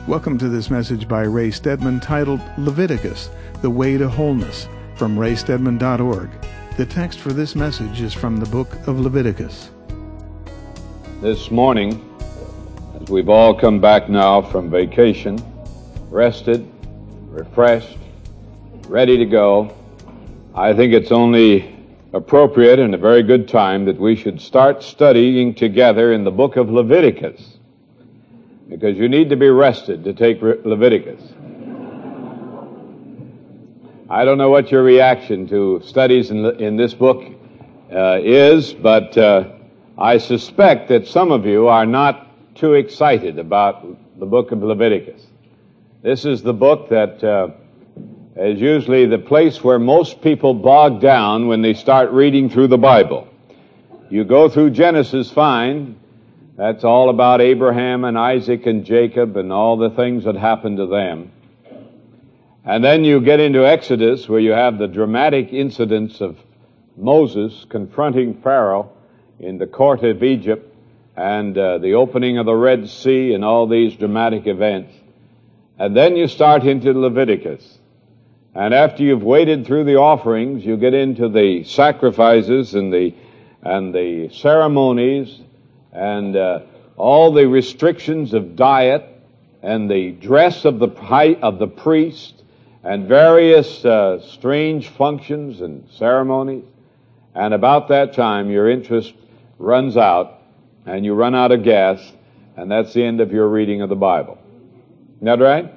Welcome to this message by Ray Stedman titled Leviticus, The Way to Wholeness, from raystedman.org. The text for this message is from the book of Leviticus. This morning, as we've all come back now from vacation, rested, refreshed, ready to go, I think it's only appropriate and a very good time that we should start studying together in the book of Leviticus, because you need to be rested to take Leviticus. I don't know what your reaction to studies in this book is, but I suspect that some of you are not too excited about the book of Leviticus. This is the book that is usually the place where most people bog down when they start reading through the Bible. You go through Genesis fine. That's all about Abraham and Isaac and Jacob and all the things that happened to them. And then you get into Exodus, where you have the dramatic incidents of Moses confronting Pharaoh in the court of Egypt and the opening of the Red Sea and all these dramatic events. And then you start into Leviticus. And after you've waded through the offerings, you get into the sacrifices and the ceremonies and all the restrictions of diet and the dress of the priest and various strange functions and ceremonies. And about that time, your interest runs out and you run out of gas, and that's the end of your reading of the Bible. Isn't that right?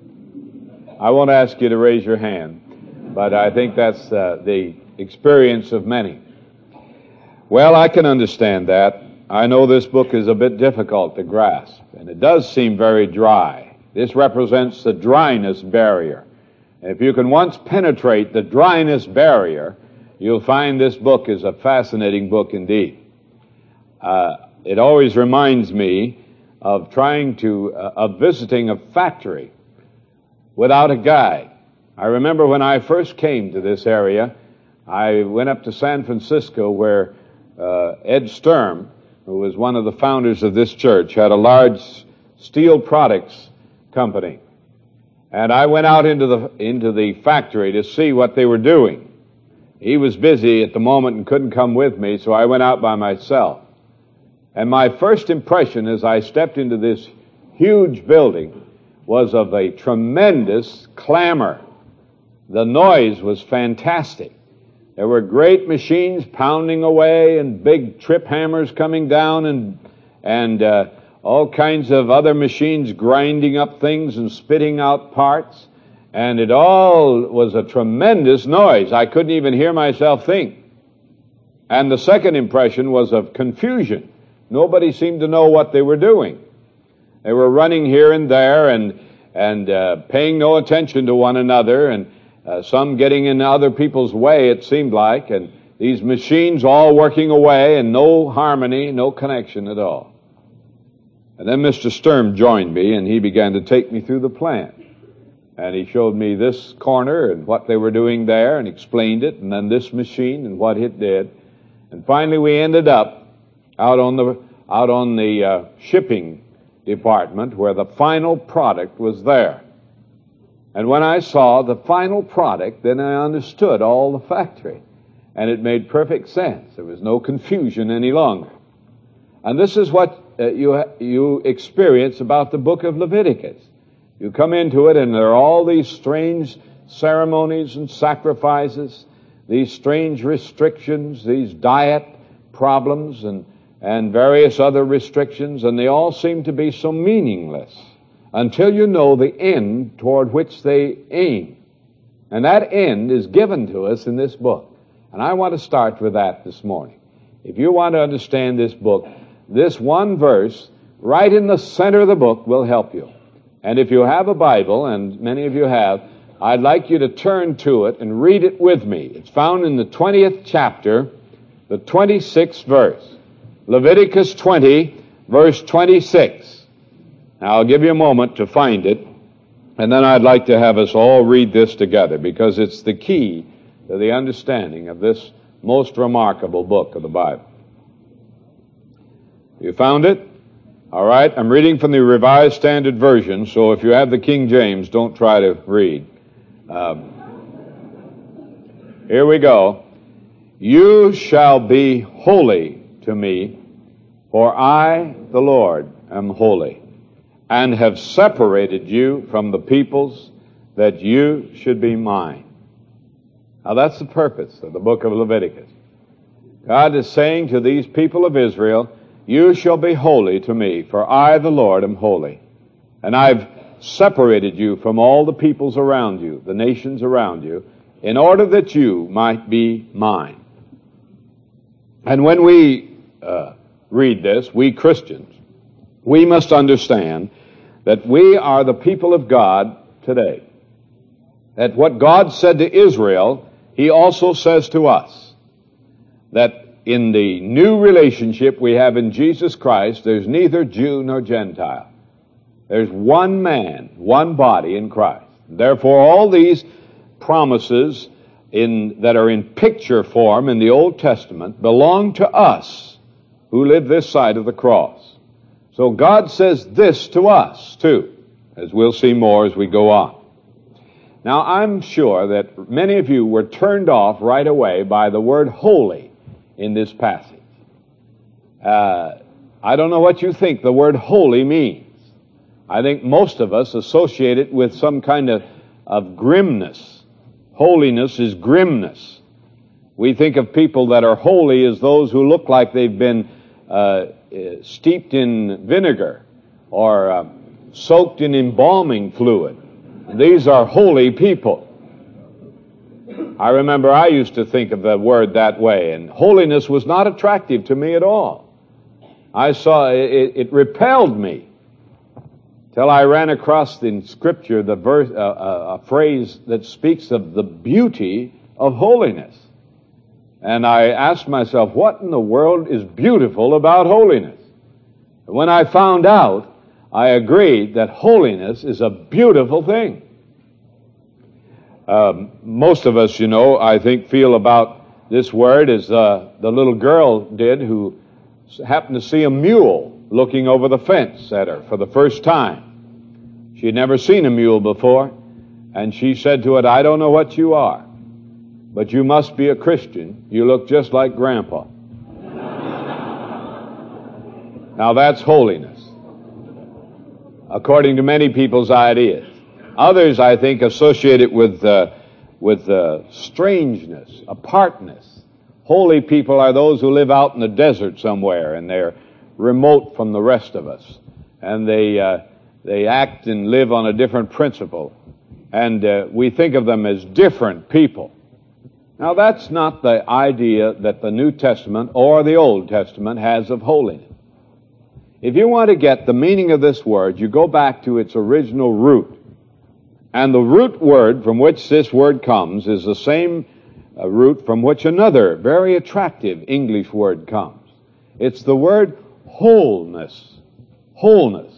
I won't ask you to raise your hand, but I think that's the experience of many. Well, I can understand that. I know this book is a bit difficult to grasp, and it does seem very dry. This represents the dryness barrier. If you can once penetrate the dryness barrier, you'll find this book is a fascinating book indeed. It always reminds me of of visiting a factory without a guide. I remember when I first came to this area, I went up to San Francisco where Ed Sturm, who was one of the founders of this church, had a large steel products company. And I went out into the factory to see what they were doing. He was busy at the moment and couldn't come with me, so I went out by myself. And my first impression as I stepped into this huge building was of a tremendous clamor. The noise was fantastic. There were great machines pounding away and big trip hammers coming down and all kinds of other machines grinding up things and spitting out parts. And it all was a tremendous noise. I couldn't even hear myself think. And the second impression was of confusion. Nobody seemed to know what they were doing. They were running here and there and paying no attention to one another, and some getting in other people's way, it seemed like, and these machines all working away and no harmony, no connection at all. And then Mr. Sturm joined me, and he began to take me through the plant. And he showed me this corner and what they were doing there and explained it, and then this machine and what it did. And finally we ended up out on the shipping department where the final product was there. And when I saw the final product, then I understood all the factory. And it made perfect sense. There was no confusion any longer. And this is what you experience about the book of Leviticus. You come into it and there are all these strange ceremonies and sacrifices, these strange restrictions, these diet problems and various other restrictions, and they all seem to be so meaningless until you know the end toward which they aim. And that end is given to us in this book. And I want to start with that this morning. If you want to understand this book, this one verse right in the center of the book will help you. And if you have a Bible, and many of you have, I'd like you to turn to it and read it with me. It's found in the 20th chapter, the 26th verse. Leviticus 20, verse 26. Now, I'll give you a moment to find it, and then I'd like to have us all read this together, because it's the key to the understanding of this most remarkable book of the Bible. You found it? All right, I'm reading from the Revised Standard Version, so if you have the King James, don't try to read. Here we go. You shall be holy to me, for I, the Lord, am holy, and have separated you from the peoples, that you should be mine. Now that's the purpose of the book of Leviticus. God is saying to these people of Israel, you shall be holy to me, for I, the Lord, am holy. And I've separated you from all the peoples around you, the nations around you, in order that you might be mine. And when we read this, we Christians, we must understand that we are the people of God today. That what God said to Israel, He also says to us. That in the new relationship we have in Jesus Christ, there's neither Jew nor Gentile. There's one man, one body in Christ. Therefore, all these promises that are in picture form in the Old Testament belong to us who live this side of the cross. So God says this to us, too, as we'll see more as we go on. Now, I'm sure that many of you were turned off right away by the word holy in this passage. I don't know what you think the word holy means. I think most of us associate it with some kind of grimness. Holiness is grimness. We think of people that are holy as those who look like they've been steeped in vinegar or soaked in embalming fluid. These are holy people. I remember I used to think of the word that way, and holiness was not attractive to me at all. I saw it repelled me till I ran across in Scripture the verse, a phrase that speaks of the beauty of holiness. And I asked myself, what in the world is beautiful about holiness? And when I found out, I agreed that holiness is a beautiful thing. Most of us, I think, feel about this word as the little girl did who happened to see a mule looking over the fence at her for the first time. She had never seen a mule before, and she said to it, I don't know what you are, but you must be a Christian. You look just like Grandpa. Now that's holiness, according to many people's ideas. Others, I think, associate it with strangeness, apartness. Holy people are those who live out in the desert somewhere, and they're remote from the rest of us. And they act and live on a different principle. And we think of them as different people. Now, that's not the idea that the New Testament or the Old Testament has of holiness. If you want to get the meaning of this word, you go back to its original root. And the root word from which this word comes is the same root from which another very attractive English word comes. It's the word wholeness. Wholeness.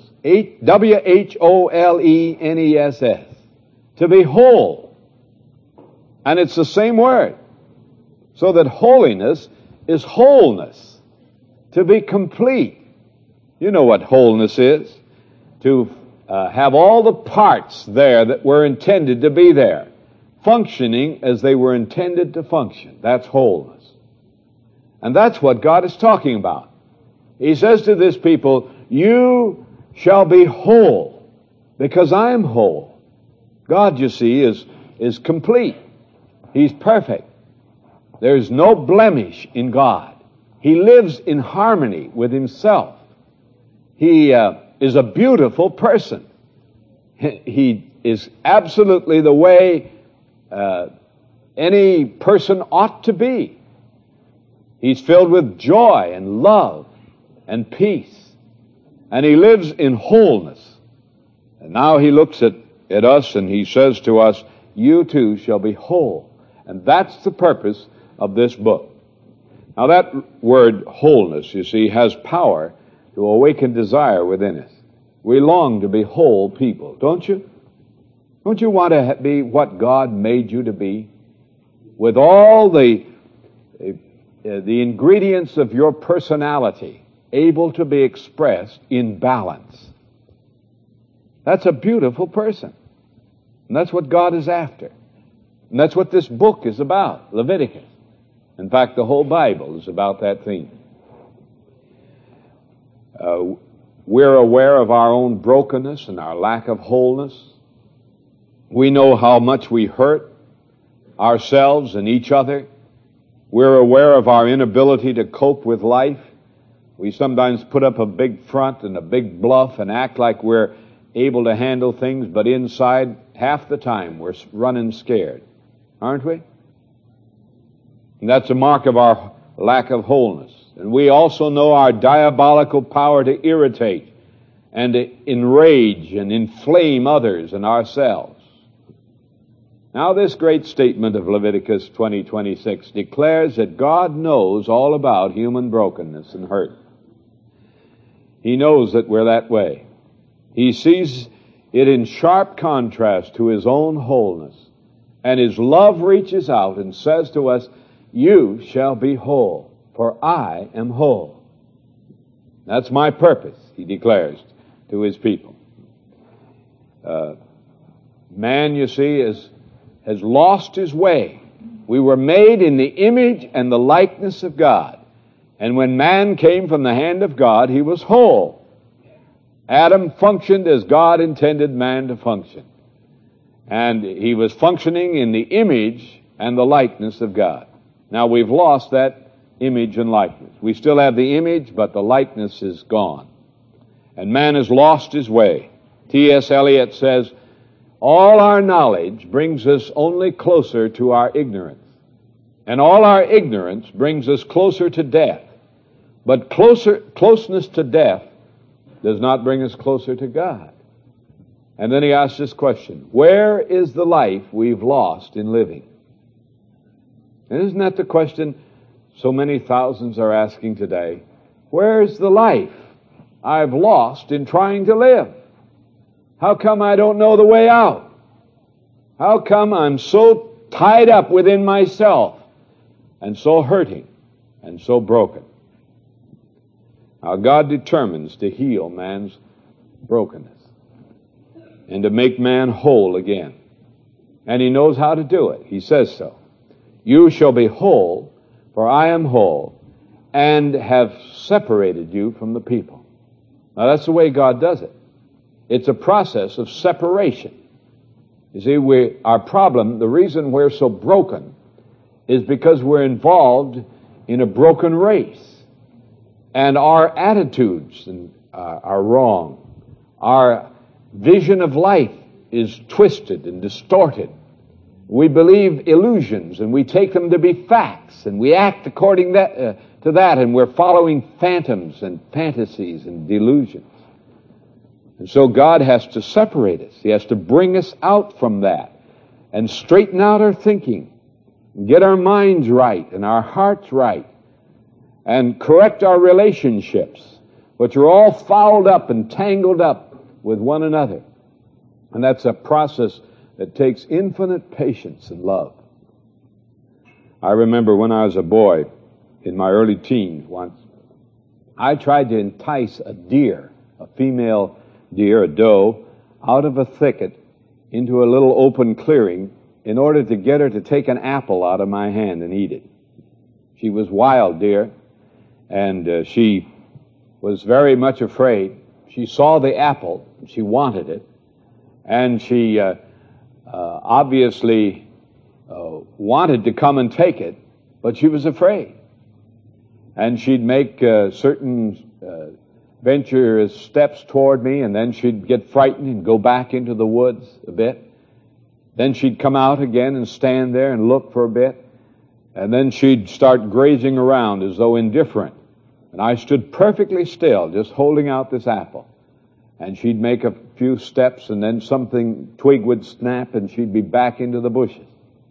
W-H-O-L-E-N-E-S-S. To be whole. And it's the same word. So that holiness is wholeness. To be complete. You know what wholeness is. To have all the parts there that were intended to be there, functioning as they were intended to function. That's wholeness. And that's what God is talking about. He says to this people, you shall be whole, because I am whole. God, you see, is complete. He's perfect. There's no blemish in God. He lives in harmony with Himself. He is a beautiful person. He is absolutely the way any person ought to be. He's filled with joy and love and peace. And He lives in wholeness. And now He looks at us and He says to us, you too shall be whole. And that's the purpose of this book. Now that word wholeness, you see, has power to awaken desire within us. We long to be whole people, don't you? Don't you want to be what God made you to be? With all the ingredients of your personality, able to be expressed in balance. That's a beautiful person. And that's what God is after. And that's what this book is about, Leviticus. In fact, the whole Bible is about that theme. We're aware of our own brokenness and our lack of wholeness. We know how much we hurt ourselves and each other. We're aware of our inability to cope with life. We sometimes put up a big front and a big bluff and act like we're able to handle things, but inside, half the time, we're running scared. Aren't we? And that's a mark of our lack of wholeness. And we also know our diabolical power to irritate and to enrage and inflame others and ourselves. Now, this great statement of Leviticus 20:26 declares that God knows all about human brokenness and hurt. He knows that we're that way. He sees it in sharp contrast to His own wholeness. And His love reaches out and says to us, "You shall be whole, for I am whole." That's my purpose, He declares to His people. Man, you see, has lost his way. We were made in the image and the likeness of God. And when man came from the hand of God, he was whole. Adam functioned as God intended man to function. And he was functioning in the image and the likeness of God. Now we've lost that image and likeness. We still have the image, but the likeness is gone. And man has lost his way. T.S. Eliot says, "All our knowledge brings us only closer to our ignorance. And all our ignorance brings us closer to death. But closeness to death does not bring us closer to God." And then he asks this question, where is the life we've lost in living? And isn't that the question so many thousands are asking today? Where's the life I've lost in trying to live? How come I don't know the way out? How come I'm so tied up within myself and so hurting and so broken? Now, God determines to heal man's brokenness and to make man whole again. And He knows how to do it. He says so. "You shall be whole, for I am whole, and have separated you from the people." Now, that's the way God does it. It's a process of separation. You see, our problem, the reason we're so broken, is because we're involved in a broken race. And our attitudes are wrong. Our vision of life is twisted and distorted. We believe illusions, and we take them to be facts, and we act according to that, and we're following phantoms and fantasies and delusions. And so God has to separate us. He has to bring us out from that and straighten out our thinking, and get our minds right and our hearts right, and correct our relationships, which are all fouled up and tangled up with one another. And that's a process that takes infinite patience and love. I remember when I was a boy, in my early teens once, I tried to entice a deer, a female deer, a doe, out of a thicket into a little open clearing in order to get her to take an apple out of my hand and eat it. She was wild deer, and she was very much afraid. She saw the apple, she wanted it, and she obviously wanted to come and take it, but she was afraid. And she'd make certain venturous steps toward me, and then she'd get frightened and go back into the woods a bit. Then she'd come out again and stand there and look for a bit, and then she'd start grazing around as though indifferent. And I stood perfectly still, just holding out this apple. And she'd make a few steps, and then twig would snap, and she'd be back into the bushes.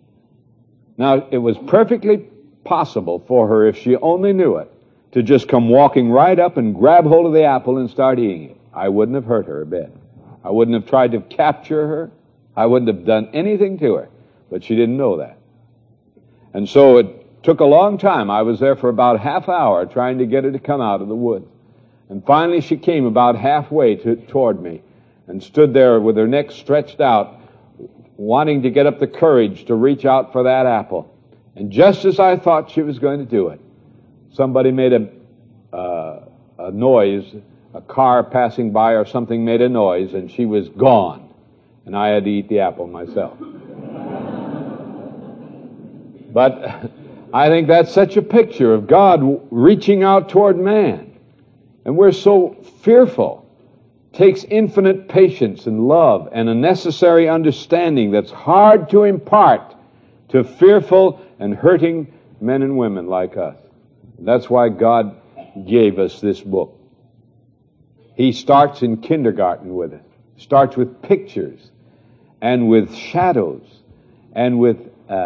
Now, it was perfectly possible for her, if she only knew it, to just come walking right up and grab hold of the apple and start eating it. I wouldn't have hurt her a bit. I wouldn't have tried to capture her. I wouldn't have done anything to her. But she didn't know that. And so it took a long time. I was there for about half hour trying to get her to come out of the woods. And finally she came about halfway toward me and stood there with her neck stretched out, wanting to get up the courage to reach out for that apple. And just as I thought she was going to do it, somebody made a noise, a car passing by or something made a noise, and she was gone. And I had to eat the apple myself. But I think that's such a picture of God reaching out toward man. And we're so fearful. It takes infinite patience and love and a necessary understanding that's hard to impart to fearful and hurting men and women like us. That's why God gave us this book. He starts in kindergarten with it. Starts with pictures and with shadows and with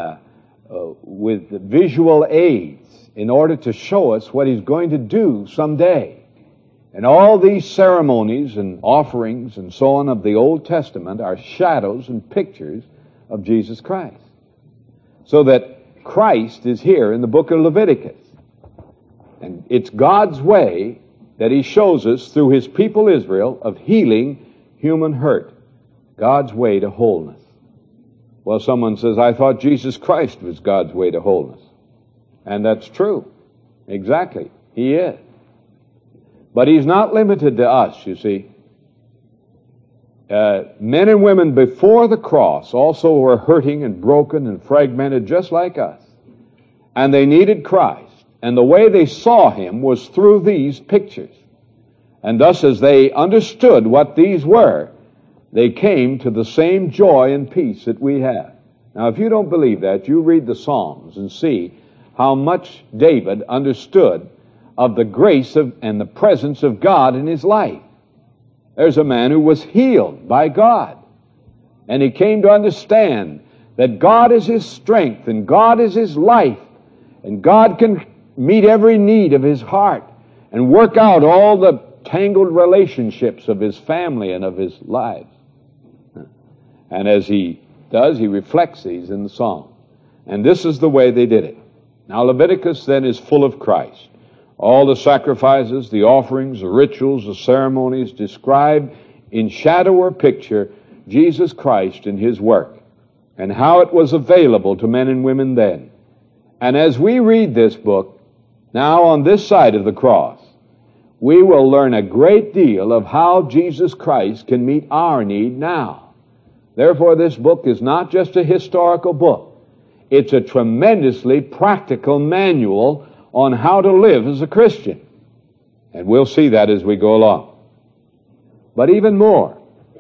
visual aids in order to show us what He's going to do someday. And all these ceremonies and offerings and so on of the Old Testament are shadows and pictures of Jesus Christ. So that Christ is here in the book of Leviticus. And it's God's way that He shows us through His people Israel of healing human hurt. God's way to wholeness. Well, someone says, I thought Jesus Christ was God's way to wholeness. And that's true. Exactly. He is. But He's not limited to us, you see. Men and women before the cross also were hurting and broken and fragmented just like us. And they needed Christ. And the way they saw Him was through these pictures. And thus, as they understood what these were, they came to the same joy and peace that we have. Now, if you don't believe that, you read the Psalms and see how much David understood of the grace and the presence of God in his life. There's a man who was healed by God. And he came to understand that God is his strength and God is his life. And God can meet every need of his heart and work out all the tangled relationships of his family and of his life. And as he does, he reflects these in the Psalm. And this is the way they did it. Now Leviticus then is full of Christ. All the sacrifices, the offerings, the rituals, the ceremonies describe in shadow or picture Jesus Christ and His work and how it was available to men and women then. And as we read this book, now on this side of the cross, we will learn a great deal of how Jesus Christ can meet our need now. Therefore, this book is not just a historical book. It's a tremendously practical manual on how to live as a Christian. And we'll see that as we go along. But even more,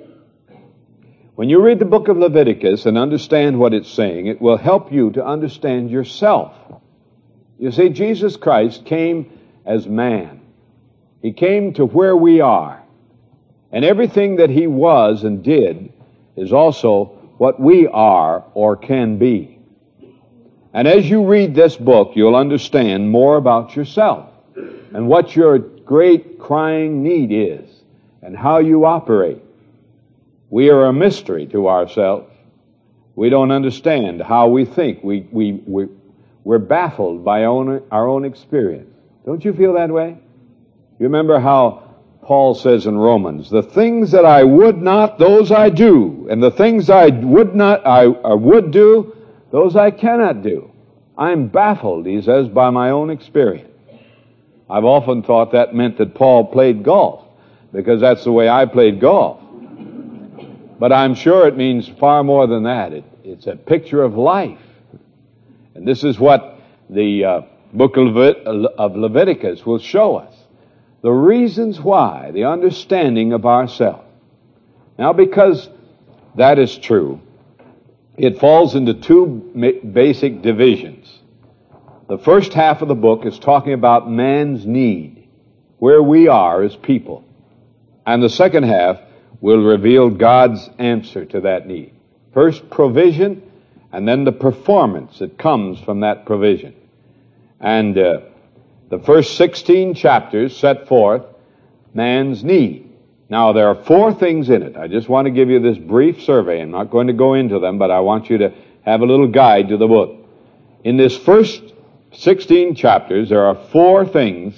when you read the book of Leviticus and understand what it's saying, it will help you to understand yourself. You see, Jesus Christ came as man. He came to where we are. And everything that He was and did is also what we are or can be. And as you read this book, you'll understand more about yourself and what your great crying need is and how you operate. We are a mystery to ourselves. We don't understand how we think. We're baffled by our own experience. Don't you feel that way? You remember how Paul says in Romans, the things that I would not, those I do, and the things I would not, I would do, those I cannot do. I'm baffled, he says, by my own experience. I've often thought that meant that Paul played golf, because that's the way I played golf. But I'm sure it means far more than that. It's a picture of life. And this is what the book of Leviticus will show us. The reasons why, the understanding of ourselves. Now, because that is true, it falls into two basic divisions. The first half of the book is talking about man's need, where we are as people. And the second half will reveal God's answer to that need. First provision, and then the performance that comes from that provision. And the first 16 chapters set forth man's need. Now, there are 4 things in it. I just want to give you this brief survey. I'm not going to go into them, but I want you to have a little guide to the book. In this first 16 chapters, there are 4 things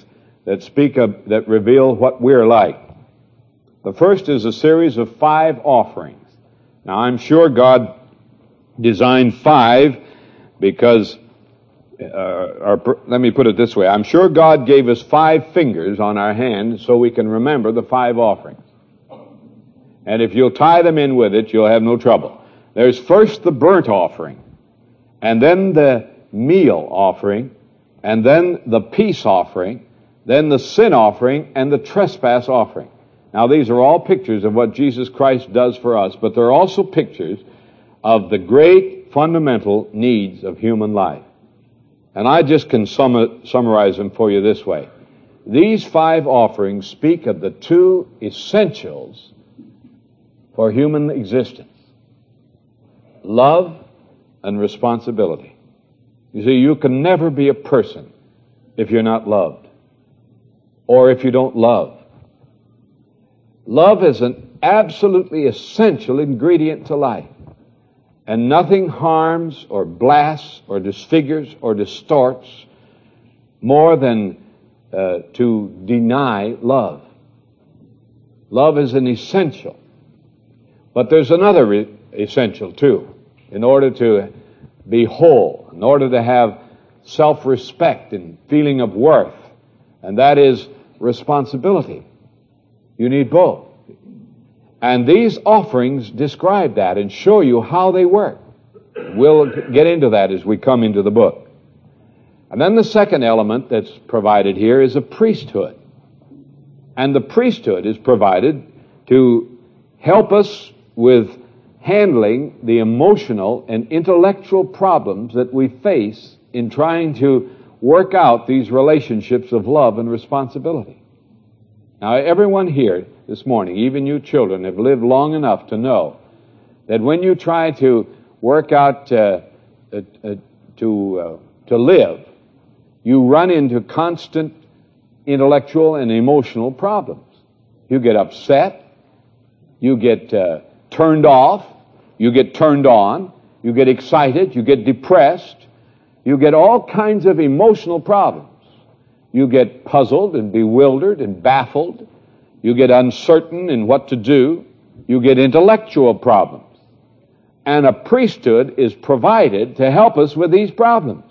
that reveal what we're like. The first is a series of 5 offerings. Now, I'm sure God designed 5 because, let me put it this way. I'm sure God gave us 5 fingers on our hand so we can remember the 5 offerings. And if you'll tie them in with it, you'll have no trouble. There's first the burnt offering, and then the meal offering, and then the peace offering, then the sin offering, and the trespass offering. Now, these are all pictures of what Jesus Christ does for us, but they're also pictures of the great fundamental needs of human life. And I just can summarize them for you this way. These 5 offerings speak of the 2 essentials for human existence: love and responsibility. You see, you can never be a person if you're not loved, or if you don't love. Love is an absolutely essential ingredient to life, and nothing harms or blasts or disfigures or distorts more than to deny love. Love is an essential. But there's another essential too. In order to be whole, in order to have self-respect and feeling of worth, and that is responsibility. You need both. And these offerings describe that and show you how they work. We'll get into that as we come into the book. And then the second element that's provided here is a priesthood. And the priesthood is provided to help us with handling the emotional and intellectual problems that we face in trying to work out these relationships of love and responsibility. Now, everyone here this morning, even you children, have lived long enough to know that when you try to work out to live, you run into constant intellectual and emotional problems. You get upset, you get turned off, you get turned on, you get excited, you get depressed, you get all kinds of emotional problems. You get puzzled and bewildered and baffled. You get uncertain in what to do. You get intellectual problems. And a priesthood is provided to help us with these problems.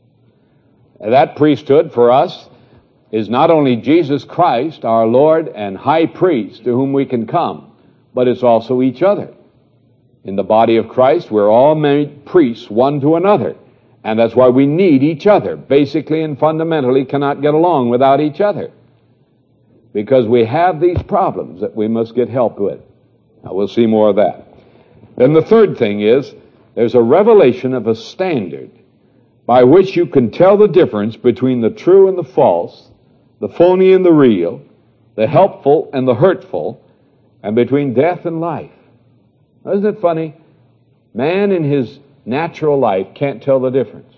That priesthood for us is not only Jesus Christ, our Lord and High Priest, to whom we can come, but it's also each other. In the body of Christ, we're all made priests one to another. And that's why we need each other. Basically and fundamentally cannot get along without each other. Because we have these problems that we must get help with. Now, we'll see more of that. Then the third thing is, there's a revelation of a standard by which you can tell the difference between the true and the false, the phony and the real, the helpful and the hurtful, and between death and life. Isn't it funny? Man in his natural life can't tell the difference.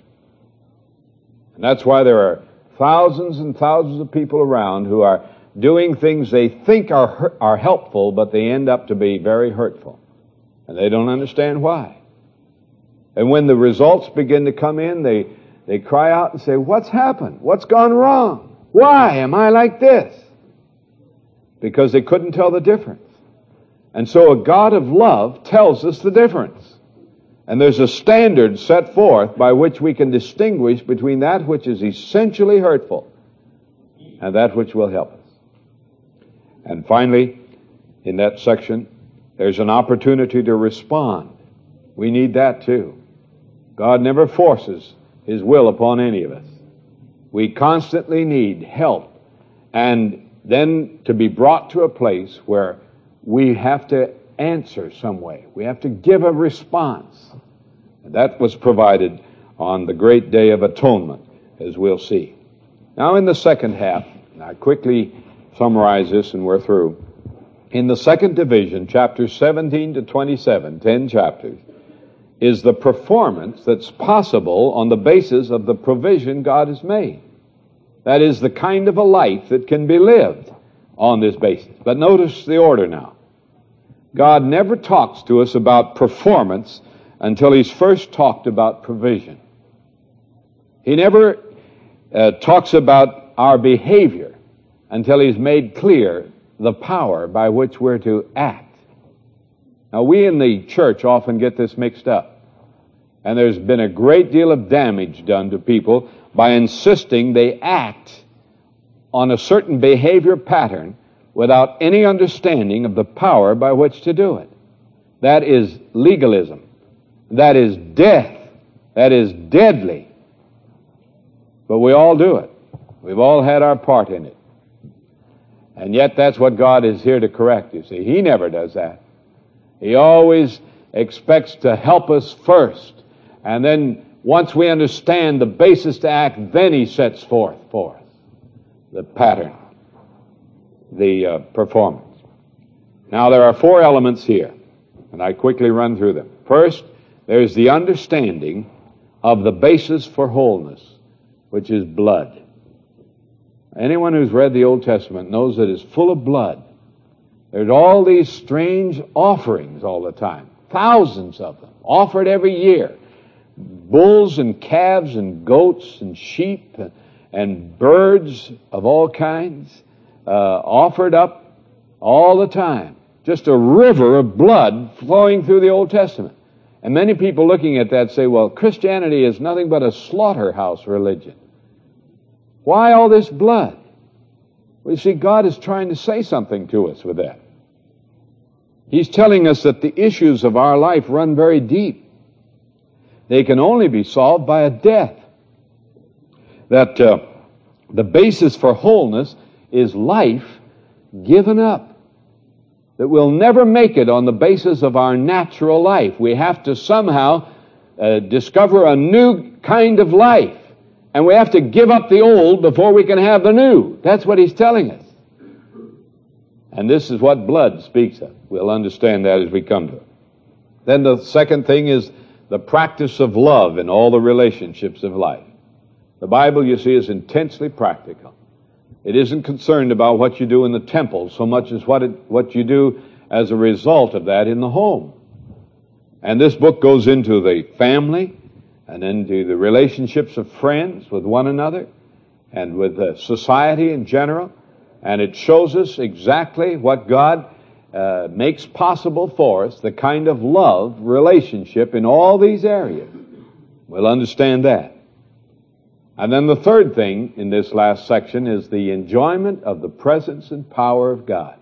And that's why there are thousands and thousands of people around who are doing things they think are helpful, but they end up to be very hurtful. And they don't understand why. And when the results begin to come in, they cry out and say, "What's happened? What's gone wrong? Why am I like this?" Because they couldn't tell the difference. And so a God of love tells us the difference. And there's a standard set forth by which we can distinguish between that which is essentially hurtful and that which will help us. And finally, in that section, there's an opportunity to respond. We need that too. God never forces His will upon any of us. We constantly need help, and then to be brought to a place where we have to answer some way. We have to give a response. And that was provided on the great day of atonement, as we'll see. Now in the second half, and I quickly summarize this and we're through. In the second division, chapters 17 to 27, 10 chapters, is the performance that's possible on the basis of the provision God has made. That is the kind of a life that can be lived on this basis. But notice the order now. God never talks to us about performance until He's first talked about provision. He never talks about our behavior until he's made clear the power by which we're to act. Now, we in the church often get this mixed up, and there's been a great deal of damage done to people by insisting they act on a certain behavior pattern without any understanding of the power by which to do it. That is legalism. That is death. That is deadly. But we all do it. We've all had our part in it. And yet that's what God is here to correct, you see. He never does that. He always expects to help us first. And then once we understand the basis to act, then He sets forth for us the pattern, the performance. Now there are 4 elements here, and I quickly run through them. First, there's the understanding of the basis for wholeness, which is blood. Anyone who's read the Old Testament knows that it's full of blood. There's all these strange offerings all the time, thousands of them, offered every year. Bulls and calves and goats and sheep and birds of all kinds offered up all the time. Just a river of blood flowing through the Old Testament. And many people looking at that say, well, Christianity is nothing but a slaughterhouse religion. Why all this blood? Well, you see, God is trying to say something to us with that. He's telling us that the issues of our life run very deep. They can only be solved by a death. That the basis for wholeness is life given up. That we'll never make it on the basis of our natural life. We have to somehow discover a new kind of life. And we have to give up the old before we can have the new. That's what He's telling us. And this is what blood speaks of. We'll understand that as we come to it. Then the second thing is the practice of love in all the relationships of life. The Bible, you see, is intensely practical. It isn't concerned about what you do in the temple so much as what you do as a result of that in the home. And this book goes into the family and into the relationships of friends with one another and with society in general. And it shows us exactly what God makes possible for us, the kind of love relationship in all these areas. We'll understand that. And then the third thing in this last section is the enjoyment of the presence and power of God.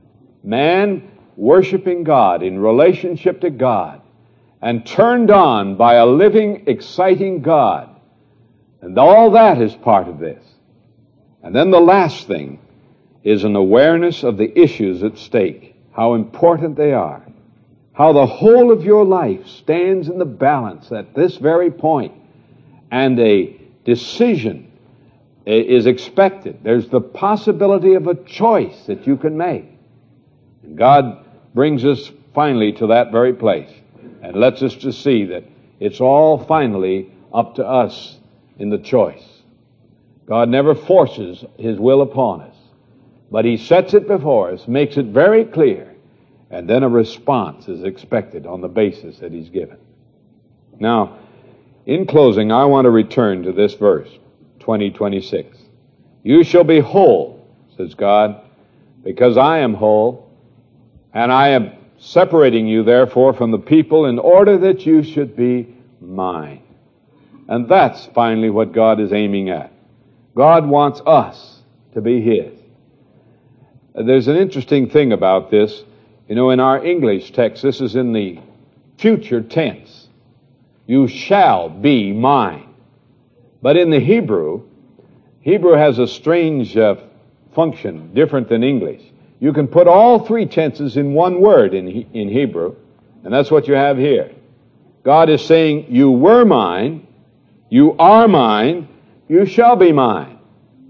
Man worshiping God in relationship to God and turned on by a living, exciting God. And all that is part of this. And then the last thing is an awareness of the issues at stake, how important they are, how the whole of your life stands in the balance at this very point, and a decision is expected. There's the possibility of a choice that you can make. And God brings us finally to that very place and lets us to see that it's all finally up to us in the choice. God never forces His will upon us, but He sets it before us, makes it very clear, and then a response is expected on the basis that He's given. Now, in closing, I want to return to this verse, 20:26. You shall be whole, says God, because I am whole, and I am separating you, therefore, from the people in order that you should be mine. And that's finally what God is aiming at. God wants us to be His. There's an interesting thing about this. You know, in our English text, this is in the future tense. You shall be mine. But in the Hebrew has a strange function, different than English. You can put all three tenses in one word in Hebrew, and that's what you have here. God is saying, you were mine, you are mine, you shall be mine.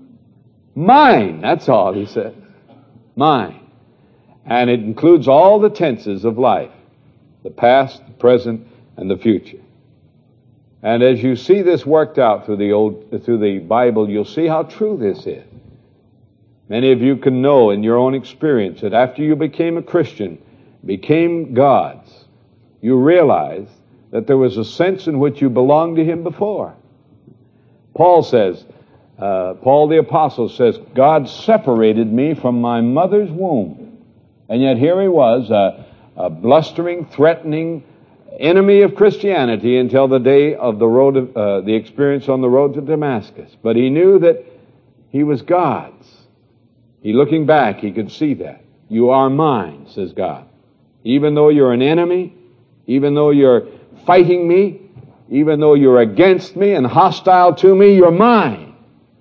Mine, that's all He says. Mine. And it includes all the tenses of life, the past, the present, and the future. And as you see this worked out through the Bible, you'll see how true this is. Many of you can know in your own experience that after you became a Christian, became God's, you realized that there was a sense in which you belonged to Him before. Paul says, Paul the Apostle says, God separated me from my mother's womb. And yet here he was, a blustering, threatening enemy of Christianity until the day of the experience on the road to Damascus. But he knew that he was God's. Looking back, he could see that. You are mine, says God. Even though you're an enemy, even though you're fighting me, even though you're against me and hostile to me, you're mine.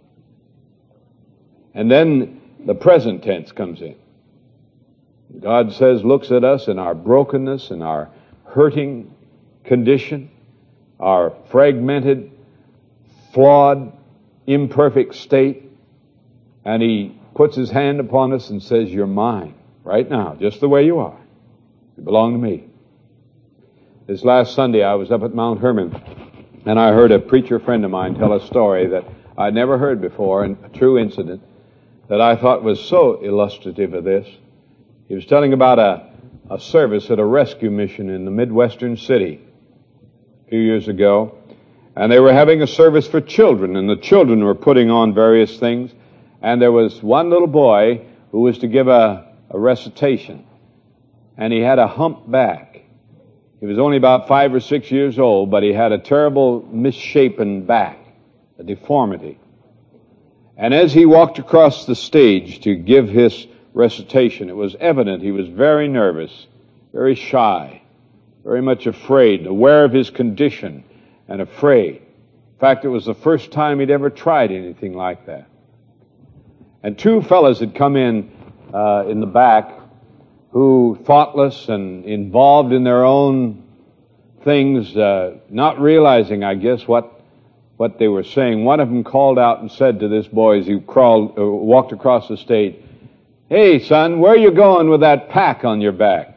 And then the present tense comes in. God says, looks at us in our brokenness and our hurting condition, our fragmented, flawed, imperfect state, and He puts His hand upon us and says, you're mine right now, just the way you are. You belong to me. This last Sunday I was up at Mount Hermon, and I heard a preacher friend of mine tell a story that I'd never heard before, and a true incident that I thought was so illustrative of this. He was telling about a service at a rescue mission in the Midwestern city a few years ago, and they were having a service for children, and the children were putting on various things, and there was one little boy who was to give a recitation, and he had a hump back. He was only about 5 or 6 years old, but he had a terrible misshapen back, a deformity. And as he walked across the stage to give his recitation, it was evident he was very nervous, very shy, very much afraid, aware of his condition and afraid. In fact, it was the first time he'd ever tried anything like that. And 2 fellows had come in the back who, thoughtless and involved in their own things, not realizing, I guess, what they were saying. One of them called out and said to this boy as he walked across the stage, "Hey, son, where are you going with that pack on your back?"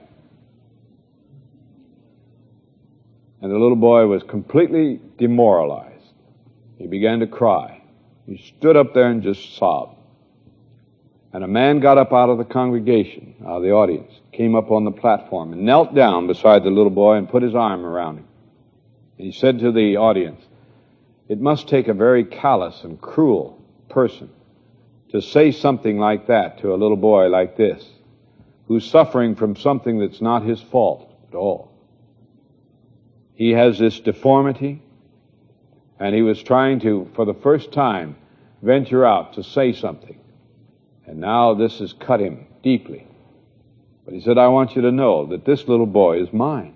And the little boy was completely demoralized. He began to cry. He stood up there and just sobbed. And a man got up out of the congregation, out of the audience, came up on the platform and knelt down beside the little boy and put his arm around him. And he said to the audience, "It must take a very callous and cruel person to say something like that to a little boy like this, who's suffering from something that's not his fault at all. He has this deformity, and he was trying to, for the first time, venture out to say something. And now this has cut him deeply. But he said, I want you to know that this little boy is mine.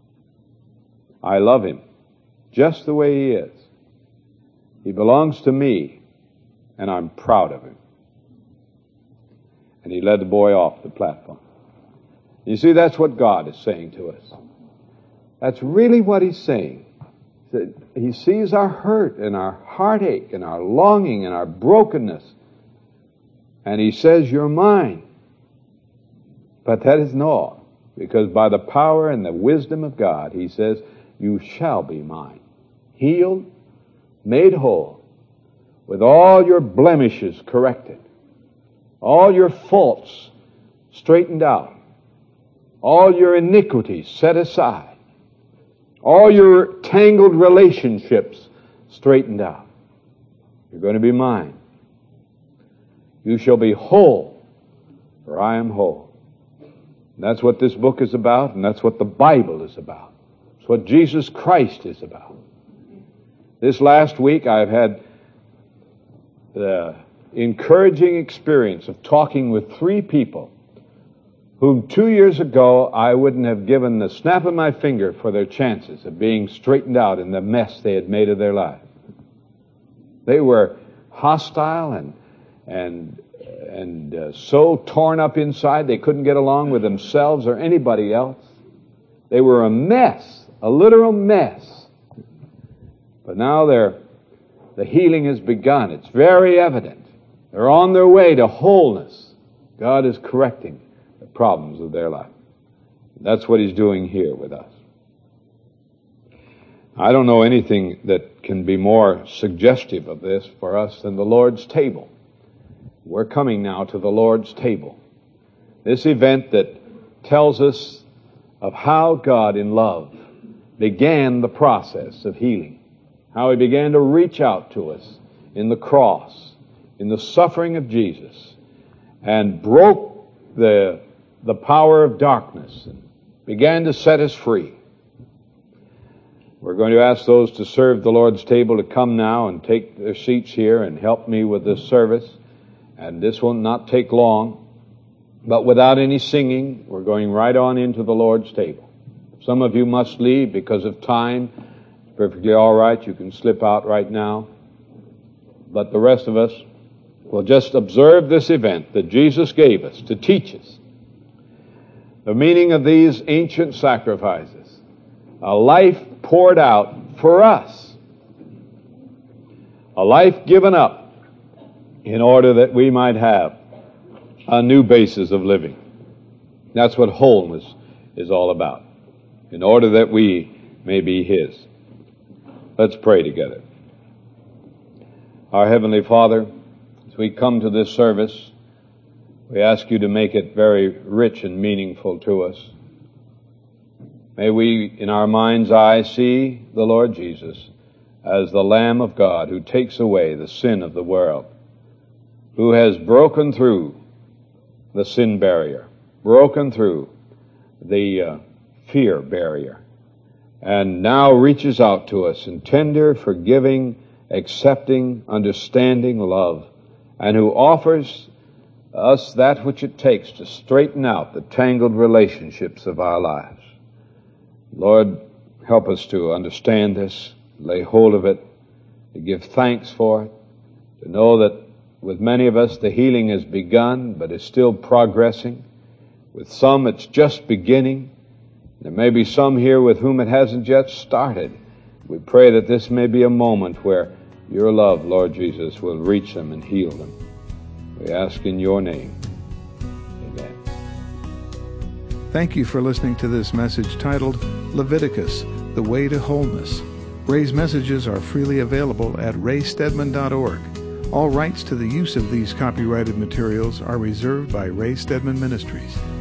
I love him just the way he is. He belongs to me, and I'm proud of him." And he led the boy off the platform. You see, that's what God is saying to us. That's really what He's saying. He sees our hurt and our heartache and our longing and our brokenness. And He says, "You're mine." But that isn't all. Because by the power and the wisdom of God, He says, "You shall be mine." Healed, made whole, with all your blemishes corrected, all your faults straightened out, all your iniquities set aside, all your tangled relationships straightened out. You're going to be mine. You shall be whole, for I am whole. And that's what this book is about, and that's what the Bible is about. It's what Jesus Christ is about. This last week I've had the encouraging experience of talking with 3 people whom 2 years ago I wouldn't have given the snap of my finger for their chances of being straightened out in the mess they had made of their lives. They were hostile and so torn up inside they couldn't get along with themselves or anybody else. They were a mess, a literal mess. But now the healing has begun. It's very evident. They're on their way to wholeness. God is correcting the problems of their life. That's what He's doing here with us. I don't know anything that can be more suggestive of this for us than the Lord's table. We're coming now to the Lord's table. This event that tells us of how God in love began the process of healing. How He began to reach out to us in the cross, in the suffering of Jesus, and broke the power of darkness and began to set us free. We're going to ask those to serve the Lord's table to come now and take their seats here and help me with this service. And this will not take long. But without any singing, we're going right on into the Lord's table. Some of you must leave because of time. It's perfectly all right. You can slip out right now. But the rest of us will just observe this event that Jesus gave us to teach us the meaning of these ancient sacrifices. A life poured out for us. A life given up in order that we might have a new basis of living. That's what wholeness is all about. In order that we may be His. Let's pray together. Our Heavenly Father, as we come to this service, we ask you to make it very rich and meaningful to us. May we, in our mind's eye, see the Lord Jesus as the Lamb of God who takes away the sin of the world, who has broken through the sin barrier, broken through the fear barrier, and now reaches out to us in tender, forgiving, accepting, understanding love, and who offers us that which it takes to straighten out the tangled relationships of our lives. Lord, help us to understand this, lay hold of it, to give thanks for it, to know that with many of us the healing has begun but is still progressing. With some it's just beginning. There may be some here with whom it hasn't yet started. We pray that this may be a moment where your love, Lord Jesus, will reach them and heal them. We ask in your name. Amen. Thank you for listening to this message titled Leviticus, The Way to Wholeness. Ray's messages are freely available at raystedman.org. All rights to the use of these copyrighted materials are reserved by Ray Stedman Ministries.